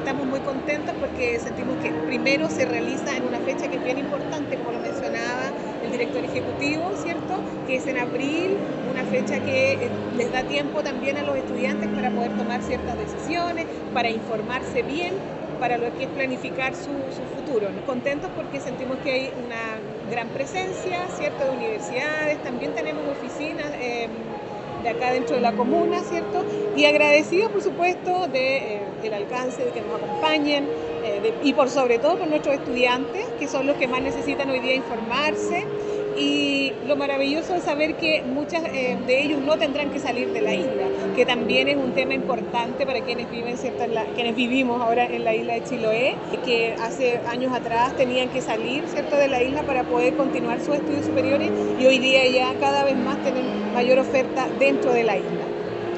estamos muy contentos porque sentimos que primero se realiza en una fecha que es bien importante, como lo mencionaba el director ejecutivo, ¿cierto? Que es en abril, una fecha que les da tiempo también a los estudiantes para poder tomar ciertas decisiones, para informarse bien para lo que es planificar su futuro. Contentos porque sentimos que hay una gran presencia, ¿cierto?, de universidades, también tenemos oficinas de acá dentro de la comuna, ¿cierto? Y agradecidos, por supuesto, del alcance, de que nos acompañen y por sobre todo por nuestros estudiantes, que son los que más necesitan hoy día informarse. Y lo maravilloso es saber que muchas de ellos no tendrán que salir de la isla, que también es un tema importante para quienes viven, ¿cierto? Quienes vivimos ahora en la isla de Chiloé, que hace años atrás tenían que salir, ¿cierto?, de la isla para poder continuar sus estudios superiores y hoy día ya cada vez más tienen mayor oferta dentro de la isla.